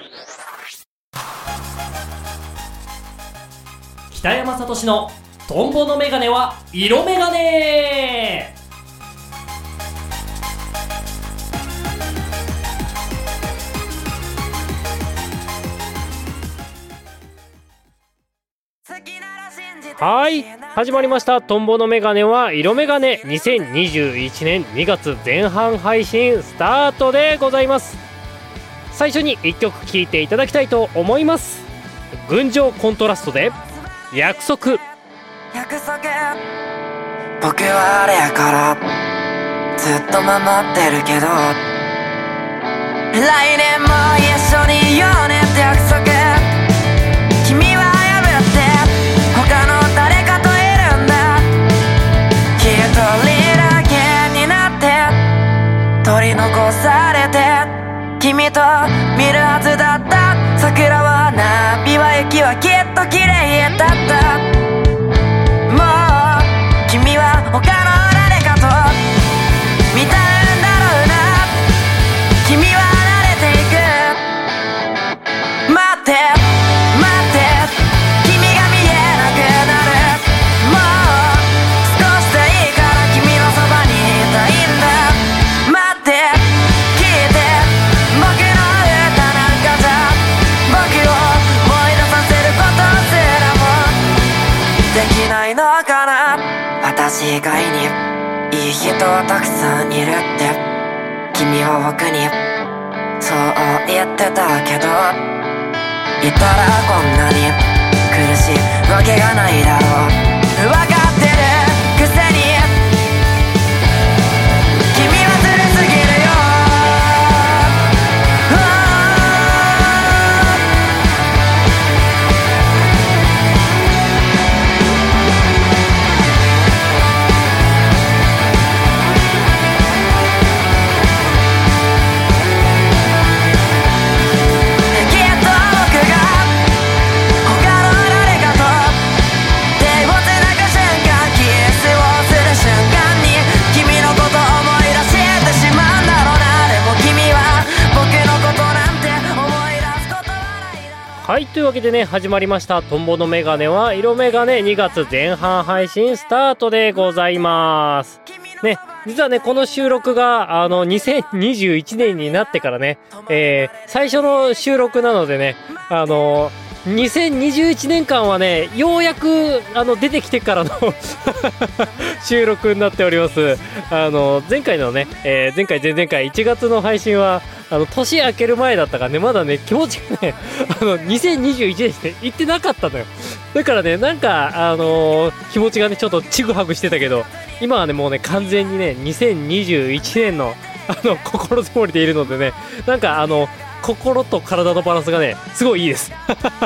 北山聡のトンボのメガネは色メガネ。 はい、始まりました。トンボのメガネは色メガネ。2021年2月前半配信スタートでございます。最初に1曲聴いていただきたいと思います。群青コントラストで約束。 僕はあれやからずっと守ってるけど、来年も一緒にいようねって約束。君は破って他の誰かといるんだ。一人だけになって取り残されて、君と見るはずだった桜はなびわ雪はきっと綺麗だった。もう君は他の誰かと見たんだろうな。君は慣れていく。待って待って君が見えなくなる。もう少しでいいから君のそばにいたいんだ。待って聞いて僕の歌なんかじゃ僕を思い出させることすらもできないのかな。私以外にいい人はたくさんいるって君は僕にそう言ってたけど、いたらこんなに苦しいわけがないだろう。分かってるくせに君はずるすぎるよ。 はい、というわけでね、始まりましたトンボのメガネは色メガネ。2月前半配信スタートでございますね。実はね、この収録が2021年になってからね、最初の収録なのでね、2021年間はね、ようやく出てきてからの収録になっております。前回のね、前回前々回1月の配信は年明ける前だったからね、まだね気持ちがね2021年って言ってなかったのよ。だからね、なんか気持ちがねちょっとちぐはぐしてたけど、今はねもうね完全にね2021年の心づもりでいるのでね、なんか心と体のバランスがねすごいいいです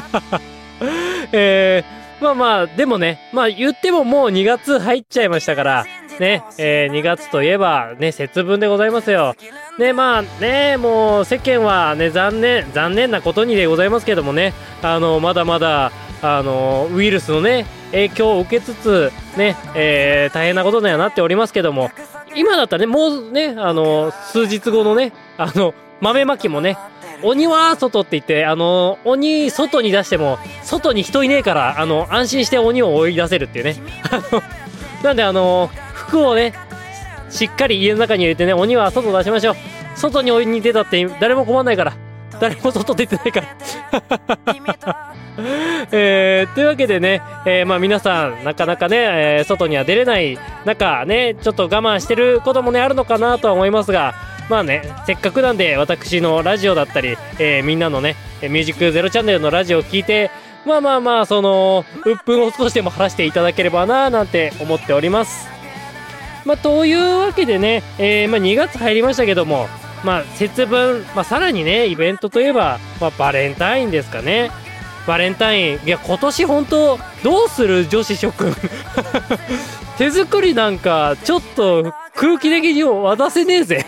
まあまあでもね、まあ言ってももう2月入っちゃいましたからね、2月といえばね節分でございますよね。まあね、もう世間はね残念なことにでございますけどもね、まだまだウイルスのね影響を受けつつね、大変なことにはなっておりますけども、今だったらねもうね数日後のね豆まきもね、鬼は外って言って鬼外に出しても外に人いねえから安心して鬼を追い出せるっていうねなんで服をねしっかり家の中に入れてね、鬼は外出しましょう。外に鬼出たって誰も困んないから、誰も外出てないからというわけでね、まあ皆さんなかなかね、外には出れない中ね、ちょっと我慢してることもねあるのかなとは思いますが、まあね、せっかくなんで私のラジオだったり、みんなのねミュージックゼロチャンネルのラジオを聞いて、まあその鬱憤を少しでも晴らしていただければななんて思っております。まあというわけでね、まあ2月入りましたけども、まあ節分、まあさらにねイベントといえば、まあバレンタインですかね。バレンタイン、いや今年本当どうする女子諸君手作りなんかちょっと空気的に渡せねえぜ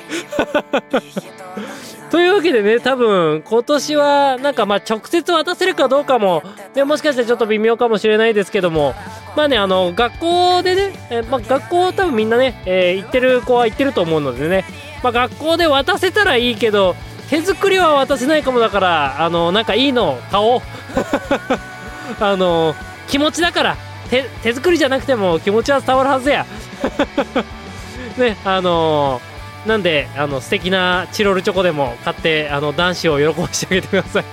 というわけでね、多分今年はなんかまあ直接渡せるかどうかも、ね、もしかしたらちょっと微妙かもしれないですけども、まあね学校でね、まあ、学校多分みんなね、行ってる子は行ってると思うのでね、まあ、学校で渡せたらいいけど、 手作りは渡せないかも。だからなんかいいの買おう気持ちだから、手作りじゃなくても気持ちは伝わるはずやね、なんで素敵なチロルチョコでも買って男子を喜ばしてあげてください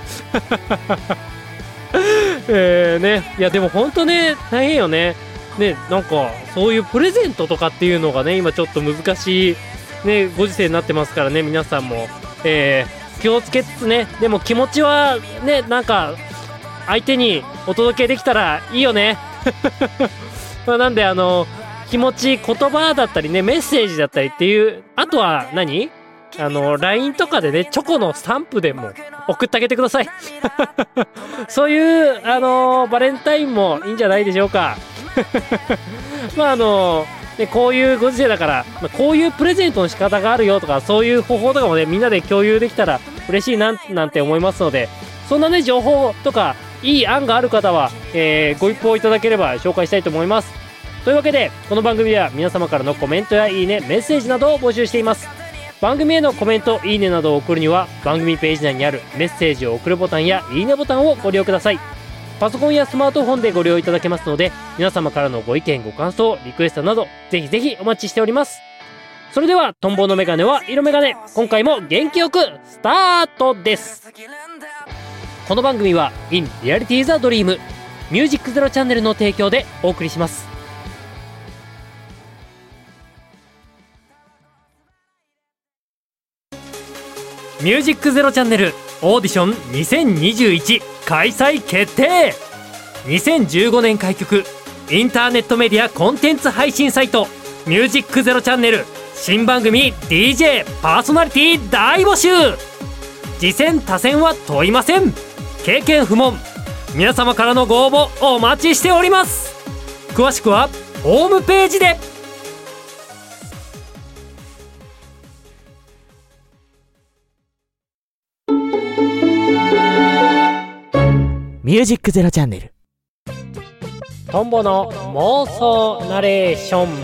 ね、いやでもほんとね、大変よね。ね、なんかそういうプレゼントとかっていうのがね、今ちょっと難しいねご時世になってますからね、皆さんも、気をつけつつね、でも気持ちはね、なんか相手にお届けできたらいいよねまあなんで気持ち、言葉だったりね、メッセージだったりっていう、あとは何LINE とかでね、チョコのスタンプでも送ってあげてくださいそういうバレンタインもいいんじゃないでしょうかまあね、こういうご時世だから、こういうプレゼントの仕方があるよとか、そういう方法とかもね、みんなで共有できたら嬉しいなんて思いますので、そんなね情報とかいい案がある方は、ご一報いただければ紹介したいと思います。というわけで、この番組では皆様からのコメントやいいね、メッセージなどを募集しています。番組へのコメント、いいねなどを送るには、番組ページ内にあるメッセージを送るボタンやいいねボタンをご利用ください。パソコンやスマートフォンでご利用いただけますので、皆様からのご意見ご感想、リクエストなどぜひぜひお待ちしております。それでは、トンボのメガネは色メガネ、今回も元気よくスタートです。この番組は In Reality the Dream ミュージックゼロチャンネルの提供でお送りします。ミュージックゼロチャンネルオーディション2021開催決定。2015年開局、インターネットメディアコンテンツ配信サイトミュージックゼロチャンネル新番組 DJ パーソナリティ大募集。次戦他戦は問いません。経験不問。皆様からのご応募お待ちしております。詳しくはホームページで。 ミュージックゼロチャンネル、 トンボの妄想ナレーション。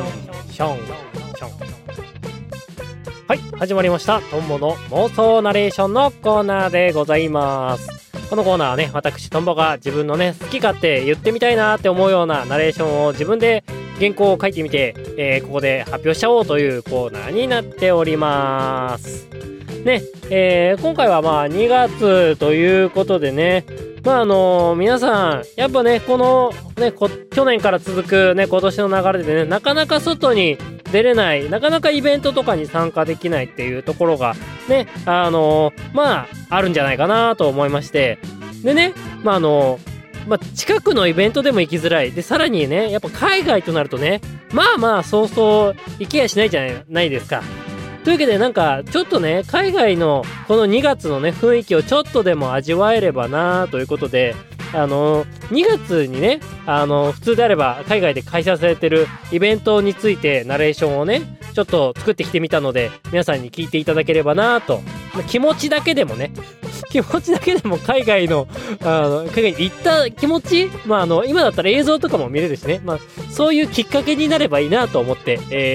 はい、始まりました。トンボの妄想ナレーションのコーナーでございます。このコーナーはね、私トンボが自分のね、好き勝手言ってみたいなって思うようなナレーションを自分で原稿を書いてみて、ここで発表しちゃおうというコーナーになっておりますね。今回はまあ2月ということでね、まあ皆さんやっぱね、このね去年から続くね今年の流れでね、なかなか外に出れない、なかなかイベントとかに参加できないっていうところがね、まああるんじゃないかなと思いまして、でね、まあ近くのイベントでも行きづらいで、さらにね、やっぱ海外となるとね、まあそうそう行けやしないじゃないですか。というわけで、なんかちょっとね、海外のこの2月のね雰囲気をちょっとでも味わえればなということで、2月にね、普通であれば海外で開催されてるイベントについてナレーションをねちょっと作ってきてみたので、皆さんに聞いていただければなと。気持ちだけでもね、気持ちだけでも海外に行った気持ち、今だったら映像とかも見れるしね、そういうきっかけになればいいなと思って、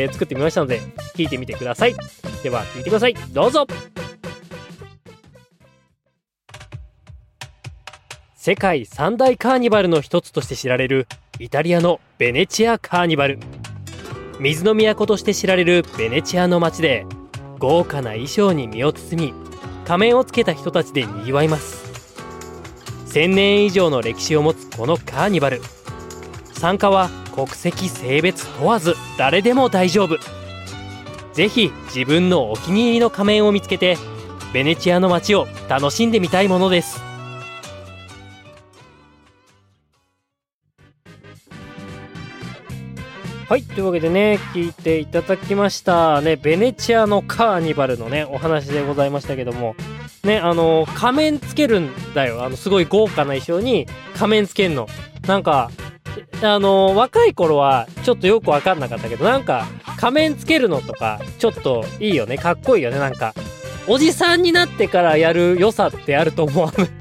作ってみましたので、聞いてみてください。では聞いてください、どうぞ。世界三大カーニバルの一つとして知られるイタリアのベネチアカーニバル。水の都として知られるベネチアの街で、豪華な衣装に身を包み、仮面をつけた人たちで賑わいます。1000年以上の歴史を持つこのカーニバル、参加は国籍性別問わず誰でも大丈夫。ぜひ自分のお気に入りの仮面を見つけて、ベネチアの街を楽しんでみたいものです。はい、というわけでね、聞いていただきましたね、ベネチアのカーニバルのねお話でございましたけどもね、仮面つけるんだよ。すごい豪華な衣装に仮面つけんの。なんか若い頃はちょっとよく分かんなかったけど、なんか仮面つけるのとかちょっといいよね、かっこいいよね。なんかおじさんになってからやる良さってあると思わない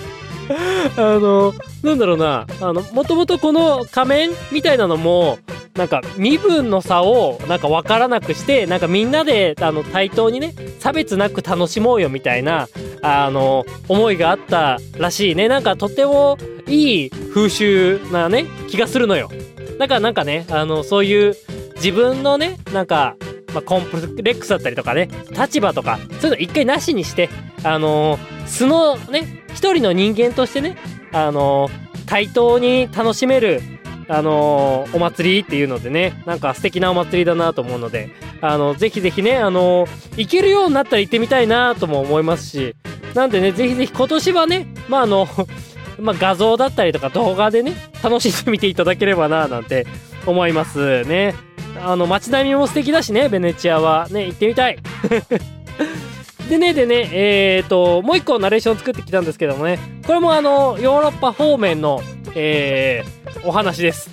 なんだろうな、もともとこの仮面みたいなのもなんか身分の差をなんか分からなくして、なんかみんなで対等にね差別なく楽しもうよみたいな思いがあったらしいね。なんかとてもいい風習なね気がするのよ。だからなんかねそういう自分のねなんか、コンプレックスだったりとかね立場とかそういうの一回なしにして素のね一人の人間としてね対等に楽しめるお祭りっていうのでね、なんか素敵なお祭りだなと思うので、ぜひぜひね行けるようになったら行ってみたいなとも思いますし、なんでねぜひぜひ今年はね画像だったりとか動画でね楽しんでみていただければななんて思いますね。街並みも素敵だしね、ベネチアはね行ってみたいでねもう一個ナレーション作ってきたんですけどもね、これもヨーロッパ方面のお話です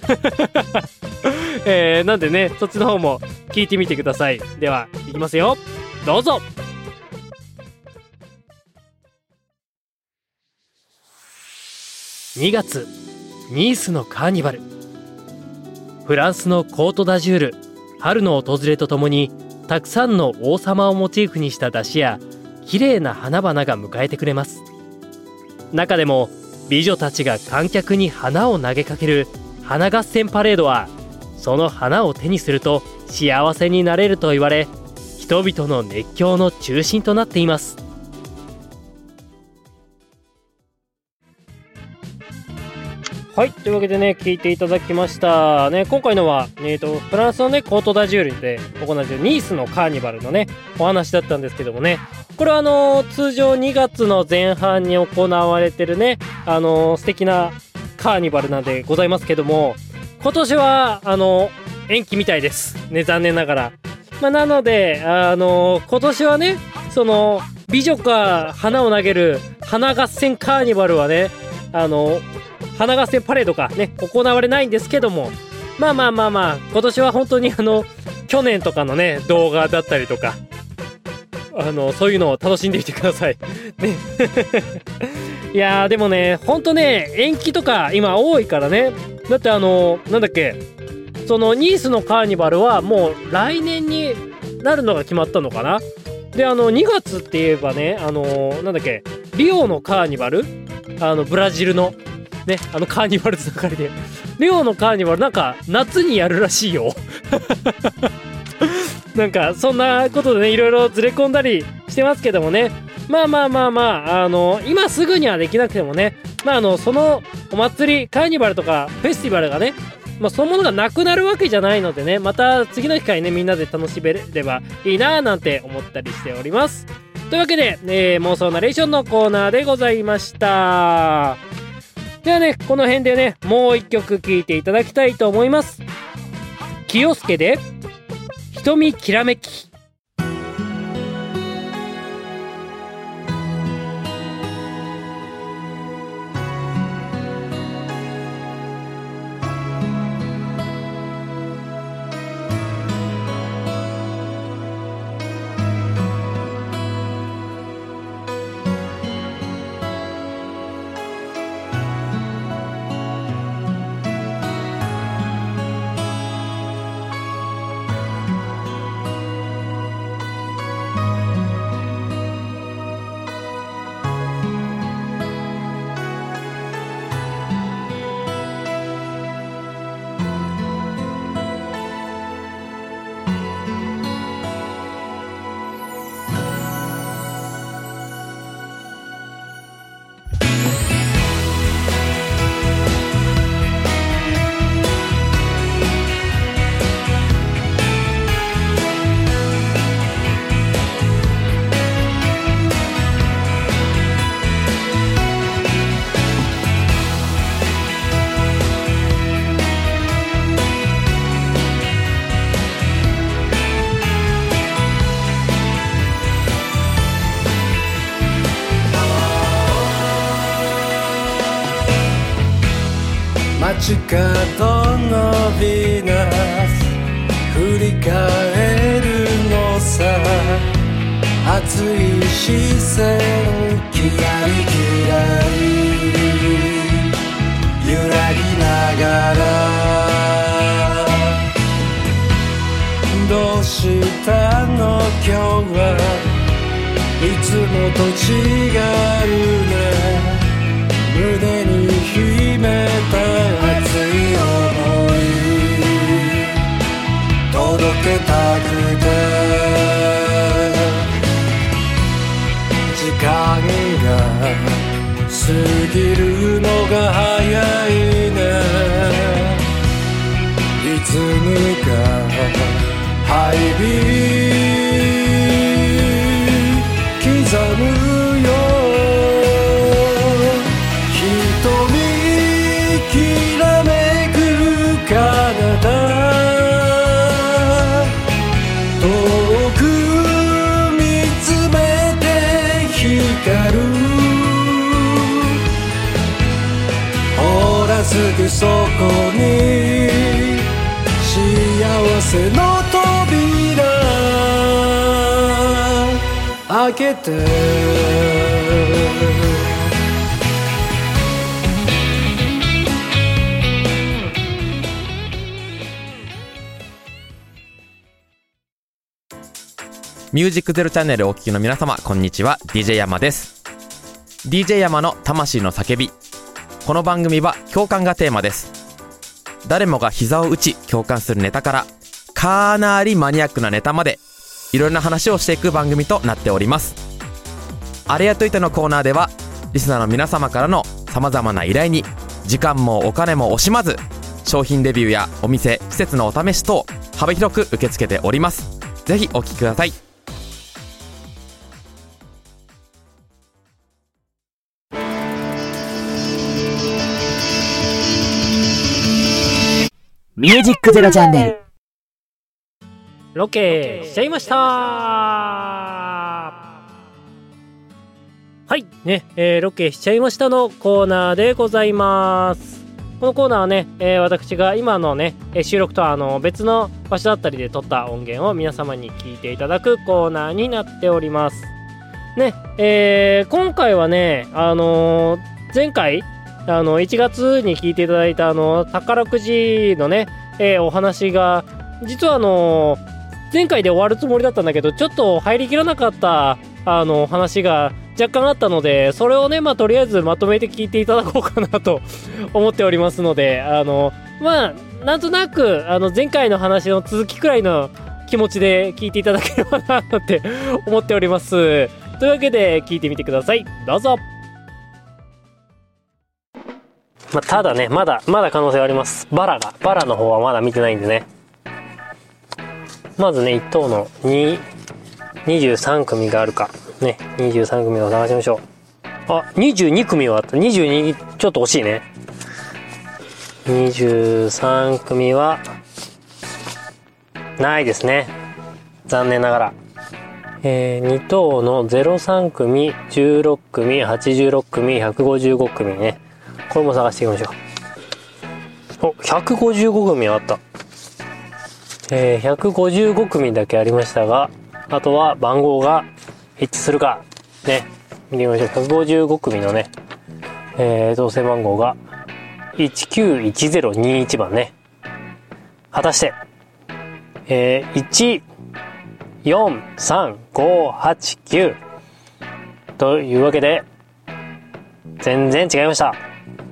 なんでねそっちの方も聞いてみてください。ではいきますよ、どうぞ。2月ニースのカーニバル。フランスのコートダジュール、春の訪れとともにたくさんの王様をモチーフにした山車や綺麗な花々が迎えてくれます。中でも美女たちが観客に花を投げかける花合戦パレードは、その花を手にすると幸せになれると言われ、人々の熱狂の中心となっています。はい、というわけでね聞いていただきましたね。今回のはフランスのねコートダジュールで行われているニースのカーニバルのねお話だったんですけどもね、これは通常2月の前半に行われてるね素敵なカーニバルなんでございますけども、今年は延期みたいですね、残念ながら。なので今年はねその美女が花を投げる花合戦カーニバルはね花合戦パレードがね行われないんですけども、今年は本当に去年とかのね動画だったりとかそういうのを楽しんでみてくださいねいやーでもねほんとね延期とか今多いからね。だってなんだっけ、そのニースのカーニバルはもう来年になるのが決まったのかな。で2月って言えばねなんだっけ、リオのカーニバルブラジルのねカーニバルつながりでリオのカーニバルなんか夏にやるらしいよなんかそんなことでねいろいろずれ込んだりしてますけどもね、今すぐにはできなくてもねそのお祭りカーニバルとかフェスティバルがねそのものがなくなるわけじゃないのでね、また次の機会ねみんなで楽しめればいいななんて思ったりしております。というわけで、妄想ナレーションのコーナーでございました。ではねこの辺でねもう一曲聴いていただきたいと思います。清介で瞳きらめき。 街角のヴィーナス振り返るのさ、熱い視線キラリキラリ揺らぎながらのと違うね。胸に秘めた熱い想い届けたくて、時間が過ぎるのが早いね。リズムがハイビー刻むよ。瞳きらめく彼方、遠く見つめて光る。ほらすぐそこに幸せの扉開けて。 ミュージックゼロチャンネルをお聞きの皆様、こんにちは。 DJ 山です。 DJ 山の魂の叫び。この番組は共感がテーマです。誰もが膝を打ち共感するネタから、かなりマニアックなネタまで、いろんな話をしていく番組となっております。あれやといてのコーナーでは、リスナーの皆様からの様々な依頼に時間もお金も惜しまず、商品レビューやお店施設のお試し等幅広く受け付けております。ぜひお聞きください。 ミュージックゼロチャンネル。 ロケしちゃいました。はいね、ロケしちゃいましたのコーナーでございます。このコーナーはね、私が今のね収録とは別の場所だったりで撮った音源を皆様に聞いていただくコーナーになっておりますね。今回はね前回1月に聞いていただいた宝くじのね、お話が実は前回で終わるつもりだったんだけど、ちょっと入りきらなかった話が若干あったので、それをねとりあえずまとめて聞いていただこうかなと思っておりますので、なんとなく前回の話の続きくらいの気持ちで聞いていただければなって思っております。というわけで聞いてみてください。どうぞ。ただね、まだ可能性はあります。バラの方はまだ見てないんでね。まずね、1等の23組があるかね、23組を探しましょう。あ、22組はあった。22ちょっと惜しいね。23組はないですね、残念ながら。2等の03組、16組、86組、155組ね、これも探していきましょう。お、155組あった。155組だけありましたが、あとは番号が一致するかね、見てみましょう。155組のね、当選番号が191021番ね。果たして143589というわけで全然違いました。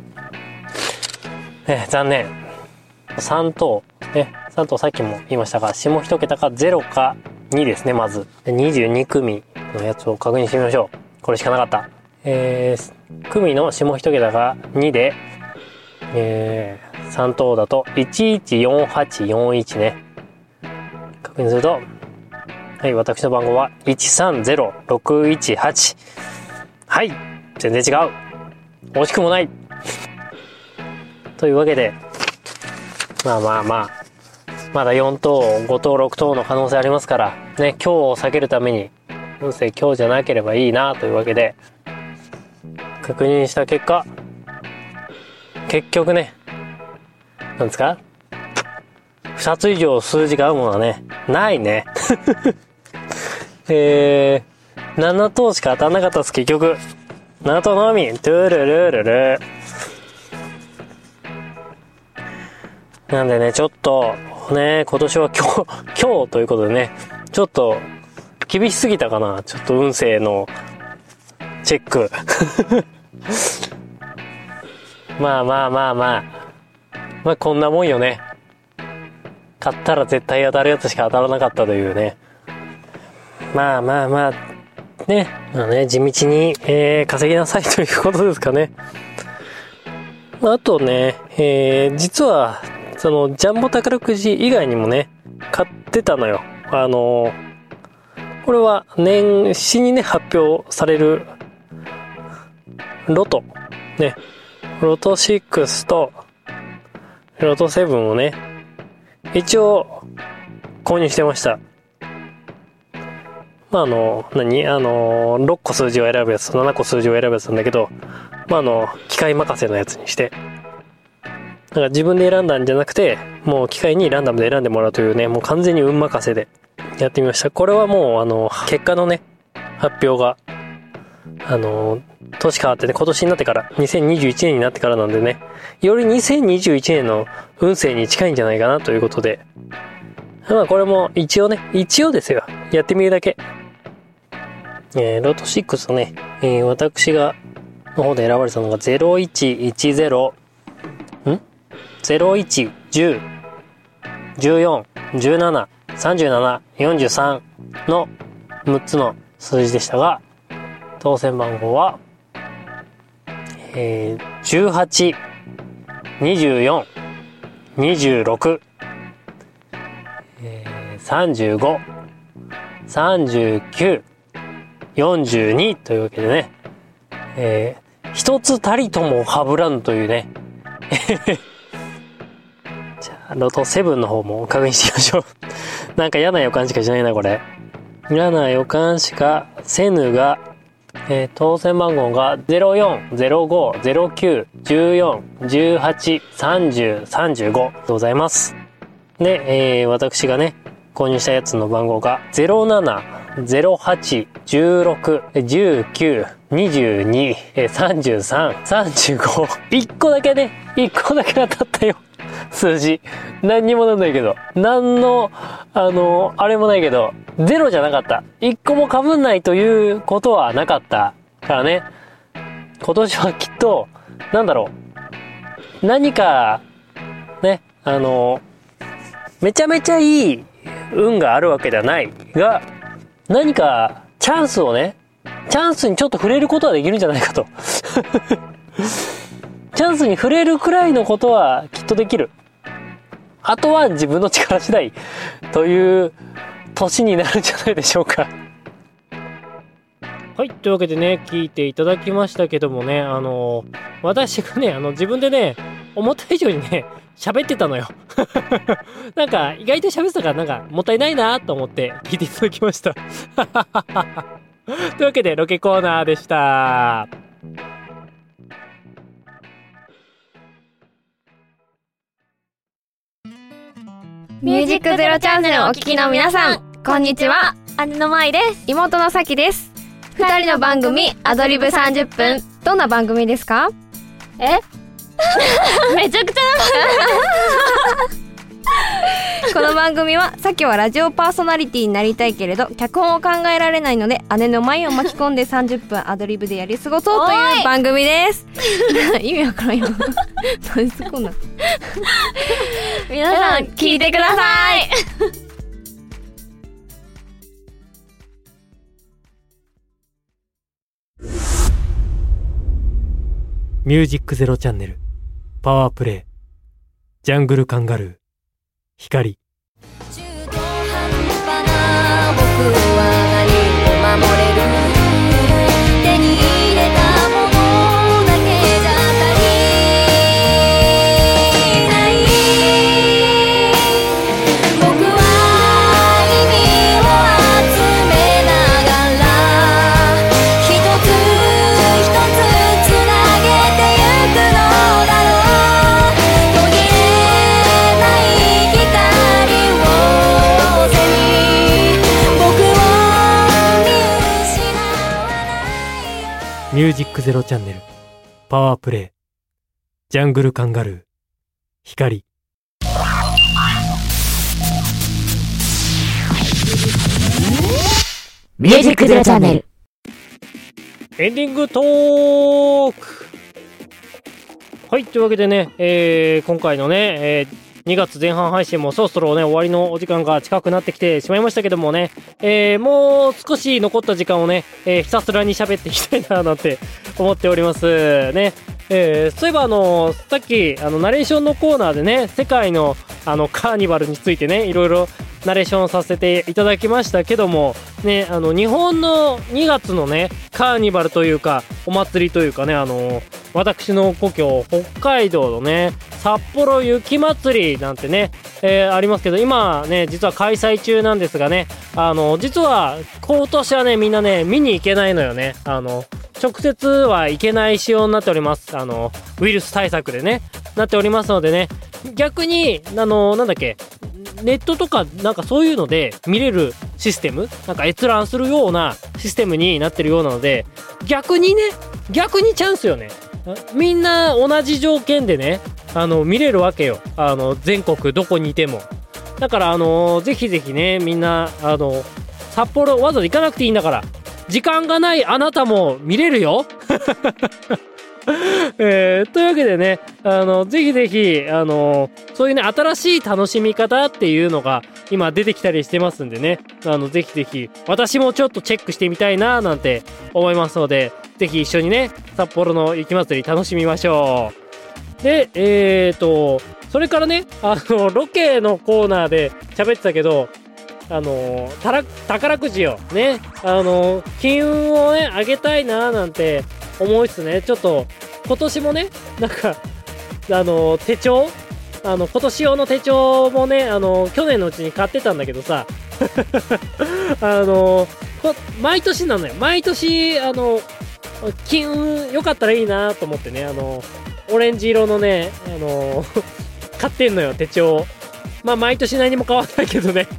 残念。3等ね、3等さっきも言いましたが、下一桁か0か2ですね。まず22組のやつを確認してみましょう。これしかなかった。組の下一桁が2で、3等だと114841ね。確認すると、はい、私の番号は130618。はい、全然違う。惜しくもない。というわけで、まだ4等、5等、6等の可能性ありますからね、今日を避けるために運勢今日じゃなければいいなというわけで確認した結果、結局ね、なんですか、2つ以上数字が合うものはねないね。7等しか当たんなかったです。結局7等のみ。トゥルルルル。なんでね、ちょっとね、今年は今日ということでね、ちょっと厳しすぎたかな。ちょっと運勢のチェックまあこんなもんよね。買ったら絶対当たるやつしか当たらなかったというね。まあね、地道に、稼ぎなさいということですかね。あとね、実はそのジャンボ宝くじ以外にもね買ってたのよ。これは年始にね発表されるロトね、ロト6とロト7をね一応購入してました。6個数字を選ぶやつと7個数字を選ぶやつなんだけど、機械任せのやつにして、だから自分で選んだんじゃなくて、もう機械にランダムで選んでもらうというね、もう完全に運任せでやってみました。これはもう結果のね発表が年変わってね、今年になってから2021年になってからなんでね、より2021年の運勢に近いんじゃないかなということで、これも一応ですよ、やってみるだけ。ロト6ね、私がの方で選ばれたのが0110、01、10、14、17、37、43の6つの数字でしたが、当選番号は、18、24、26、35、39、42というわけでね、一つたりとも被らんというねじゃあロト7の方も確認してみましょうなんか嫌な予感しかしないな、これ。嫌な予感しかせぬが、当選番号が04、05、09、14、18、30、35でございます。で、私がね購入したやつの番号が07、08、16、19、22、33、35。1個だけ当たったよ。数字。何にもなんないけど。何の、あれもないけど、ゼロじゃなかった。1個も被んないということはなかったからね。今年はきっと、何か、ね、めちゃめちゃいい運があるわけではないが、何かチャンスにちょっと触れることはできるんじゃないかとチャンスに触れるくらいのことはきっとできる。あとは自分の力次第という年になるんじゃないでしょうか。はい、というわけでね、聞いていただきましたけどもね、私がね、自分でね、思った以上にね、喋ってたのよなんか意外と喋ってたから、なんかもったいないなと思って聞いていただきましたというわけでロケコーナーでした。 ミュージックゼロチャンネルをお聞きの皆さん、こんにちは。姉の舞です。妹のさきです。二人の番組アドリブ30分。どんな番組ですか？めちゃくちゃこの番組は、さきはラジオパーソナリティになりたいけれど脚本を考えられないので、姉の舞を巻き込んで30分アドリブでやり過ごそうという番組です意味わからんよ何すこんな皆さん聞いてくださいミュージックゼロチャンネルパワープレイジャングルカンガルー光。 中途半端な僕は何を守れる？手に入れたものだけじゃ足りない僕は意味を集めながら一つ一つつなげてゆくのだろう。途切れない光を背に僕を見失わないよ。 ミュージックゼロチャンネルパワープレイジャングルカンガルー光。 ミュージックゼロチャンネル。 エンディングトーク。はい、というわけでね、今回のね、2月前半配信もそろそろね終わりのお時間が近くなってきてしまいましたけどもね、もう少し残った時間をね、ひたすらに喋っていきたいななんて思っておりますね。そういえばさっきナレーションのコーナーでね世界のカーニバルについてねいろいろナレーションさせていただきましたけどもね、日本の2月のねカーニバルというかお祭りというかね私の故郷北海道のね札幌雪まつりなんてね、ありますけど今ね実は開催中なんですがね実は今年はねみんなね見に行けないのよね。直接は行けない仕様になっております。ウイルス対策でねなっておりますのでね、逆になんだっけネットとかなんかそういうので見れるシステムなんか閲覧するようなシステムになってるようなので逆にチャンスよね。みんな同じ条件でね見れるわけよ。全国どこにいても。だからぜひぜひねみんな札幌わざわざ行かなくていいんだから時間がないあなたも見れるよ。というわけでねぜひぜひそういうね新しい楽しみ方っていうのが今出てきたりしてますんでねぜひぜひ私もちょっとチェックしてみたいななんて思いますのでぜひ一緒にね札幌の雪まつり楽しみましょう。でそれからねロケのコーナーで喋ってたけど宝くじをね金運をね上げたいななんて思いつつねちょっと今年もねなんか手帳今年用の手帳もね去年のうちに買ってたんだけどさ毎年なのよ。毎年金運良かったらいいなと思ってねオレンジ色のね買ってんのよ手帳。まあ毎年何も変わんないけどね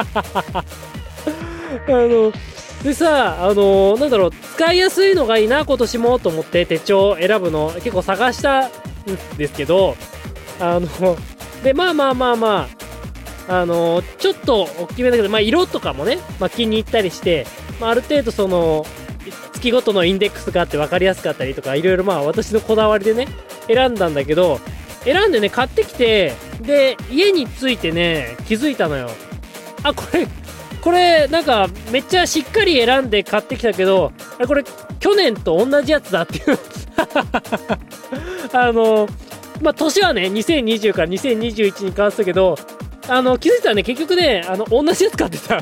でさなんだろう使いやすいのがいいな今年もと思って手帳を選ぶの結構探したんですけどでまあちょっと大きめだけどまあ色とかもね、気に入ったりして、ある程度その月ごとのインデックスがあって分かりやすかったりとかいろいろ私のこだわりでね選んだんだけど選んでね買ってきてで家に着いてね気づいたのよ。これなんかめっちゃしっかり選んで買ってきたけどこれ去年と同じやつだっていう年はね2020から2021に変わってたけど気づいたらね結局ね同じやつ買ってた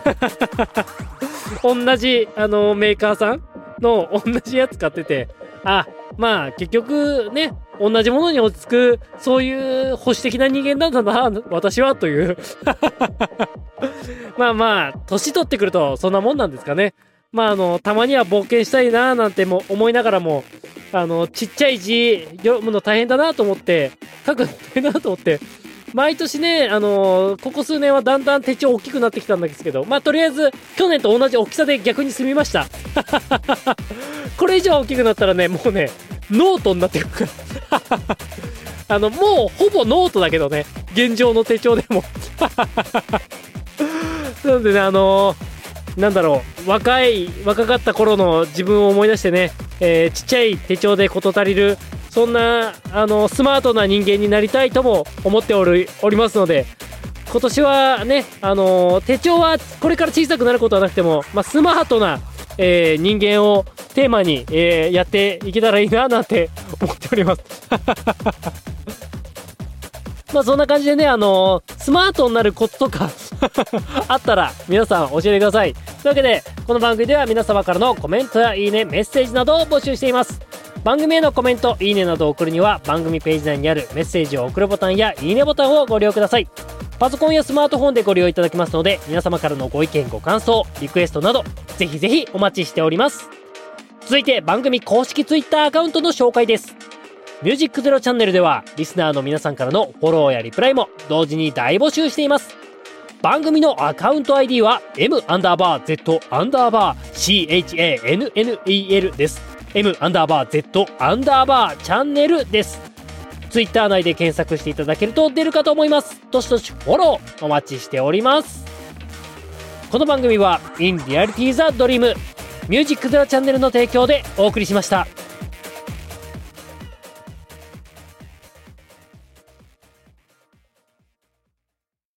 同じメーカーさんの同じやつ買ってて結局ね同じものに落ち着くそういう保守的な人間なんだな私はという年取ってくるとそんなもんなんですかね。たまには冒険したいななんても思いながらもちっちゃい字読むの大変だなと思って書くの大変だなと思って毎年ねここ数年はだんだん手帳大きくなってきたんですけどとりあえず去年と同じ大きさで逆に済みましたこれ以上大きくなったらねもうねノートになってくるからもうほぼノートだけどね現状の手帳でもなのでねなんだろう若かった頃の自分を思い出してね、ちっちゃい手帳で事足りるそんなスマートな人間になりたいとも思っておりますので今年はね手帳はこれから小さくなることはなくても、スマートな、人間をテーマに、やっていけたらいいななんて思っておりますそんな感じでねスマートになるコツとかあったら皆さん教えてください。というわけでこの番組では皆様からのコメントやいいねメッセージなどを募集しています。番組へのコメントいいねなどを送るには番組ページ内にあるメッセージを送るボタンやいいねボタンをご利用ください。パソコンやスマートフォンでご利用いただけますので皆様からのご意見ご感想リクエストなどぜひぜひお待ちしております。続いて番組公式 Twitter アカウントの紹介です。ミュージックゼロチャンネルではリスナーの皆さんからのフォローやリプライも同時に大募集しています。番組のアカウント ID は M_Z_CHANNEL です。M_Z_チャンネルです。ツイッター内で検索していただけると出るかと思います。どしどしフォローお待ちしております。この番組は In Reality the Dream ミュージックゼロチャンネルの提供でお送りしました。